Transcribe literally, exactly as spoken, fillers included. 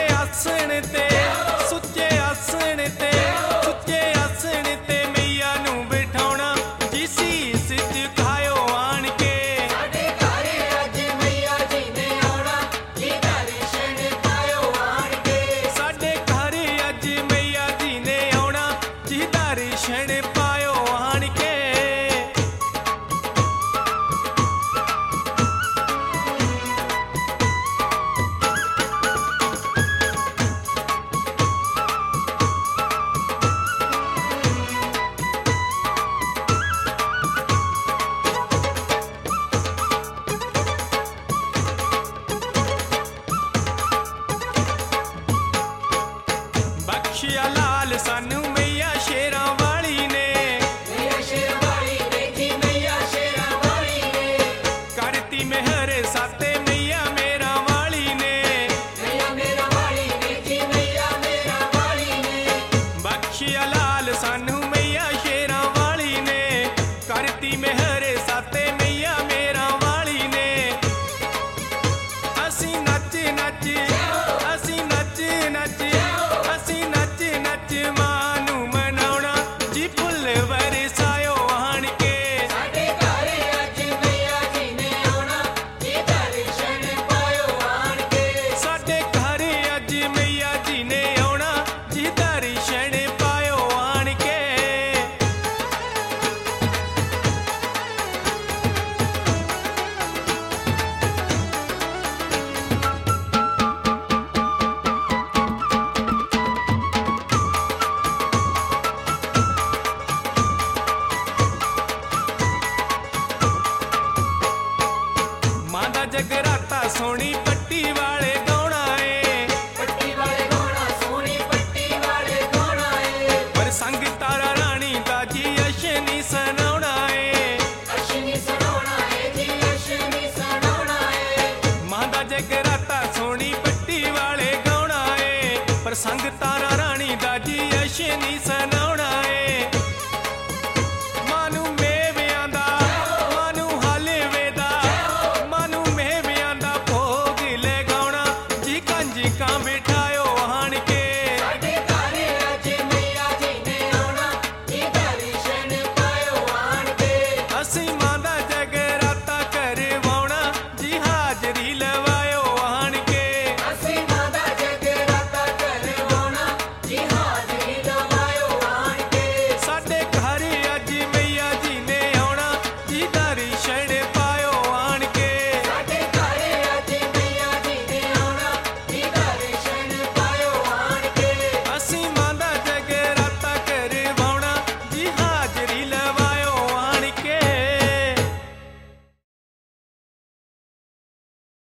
ਆਸਣ ਤੇ ਸੁੱਚੇ ਆਸਣ ਤੇ ਸੁੱਚੇ ਆਸਣ ਤੇ ਮਈਆ ਨੂੰ ਬਿਠਾਉਣਾ ਜੀ ਸੀਸ ਝੁਕਾਇਓ ਆਣ ਕੇ ਸਾਡੇ ਘਰ ਅੱਜ ਮਈਆ ਜੀ ਨੇ ਆਉਣਾ ਜੀ ਦਰਸ਼ਨ ਪਾਇਓ ਆਣ ਕੇ ਸਾਡੇ ਘਰ ਅੱਜ ਮਈਆ ਜੀ ਨੇ ਆਉਣਾ ਜੀ ਦਰਸ਼ਨ ਪਾਇਓ ਆਣ ਕੇ ਬਖਸ਼ਿਆ ਲਾਲ ਸਾਨੂੰ ਮਈਆ ਸ਼ੇਰਾਂ ਵਾਲੀ ਨੇ ਮਈਆ ਸ਼ੇਰਾਂ ਵਾਲੀ ਨੇ ਜੀ ਮਈਆ ਸ਼ੇਰਾਂ ਵਾਲੀ ਨੇ ਕਰਤੀ ਮਿਹਰ ਸਾਤੇ ਮਈਆ ਮੇਰਾ ਵਾਲੀ ਨੇ ਮਈਆ ਮੇਰਾ ਵਾਲੀ ਨੇ ਜੀ ਮਈਆ ਮੇਰਾ ਵਾਲੀ ਨੇ ਬਖਸ਼ਿਆ ਲਾਲ ਸਾਨੂੰ ਮਈਆ ਸ਼ੇਰਾਂ ਵਾਲੀ ਨੇ ਕਰਤੀ ਮਿਹਰ ਸਾਤੇ ਮਈਆ ਮੇਰਾ ਵਾਲੀ ਨੇ ਅਸੀਂ ਨੱਚ ਨੱਚ ਅਸੀਂ ਨੱਚ ਨੱਚ ਅਸੀਂ ਨੱਚ ਨੱਚ ਮਾਂ ਨੂੰ ਮਨਾਉਣਾ ਜੀ ਫੁੱਲ ਵਰਸਾਇਓ ਆਣ ਕੇ ਸਾਡੇ ਘਰ ਅੱਜ ਮਈਆ ਜੀ ਨੇ ਆਉਣਾ ਜੀ ਦਰਸ਼ਨ ਪਾਇਓ ਆਣ ਕੇ ਸਾਡੇ ਘਰ ਅੱਜ ਮਈਆ ਜੀ ਨੇ ਆਉਣਾ ਜੀ ਦਰਸ਼ਨ ਪਾਇਓ ਆਣ ਕੇ ਮਾਂ ਦਾ ਜਗਰਾਤਾ ਸੋਹਣੀ ਪੱਟੀ ਵਾਲੇ ਗਾਉਣਾ ਏ ਪੱਟੀ ਵਾਲੇ ਗਾਉਣਾ ਸੋਹਣੀ ਪੱਟੀ ਵਾਲੇ ਗਾਉਣਾ ਏ ਪਰ ਸੰਗ ਤਾਰਾ ਰਾਣੀ ਦਾ ਜੀ ਅਸ਼ਨੀ ਸੁਣਾਉਣਾ ਏ ਅਸ਼ਨੀ ਸੁਣਾਉਣਾ ਏ ਜੀ ਅਸ਼ਨੀ ਸੁਣਾਉਣਾ ਏ ਮਾਂ ਦਾ ਜਗਰਾਤਾ ਸੋਹਣੀ ਪੱਟੀ ਵਾਲੇ ਗਾਉਣਾ ਏ ਪਰ ਸੰਗ ਤਾਰਾ ਰਾਣੀ ਦਾ ਜੀ ਅਸ਼ਨੀ ਸੁਣਾਉਣਾ ਏ ਮਾਂ ਨੂੰ ਮੇਵਿਆਂ ਦਾ ਮਾਂ ਨੂੰ ਹਲਵੇ ਦਾ ਮਾਂ ਨੂੰ ਮੇਵਿਆਂ ਦਾ ਭੋਗ ਲਗਾਉਣਾ ਜੀ ਕੰਜਕਾਂ ਬਿਠਾਇਓ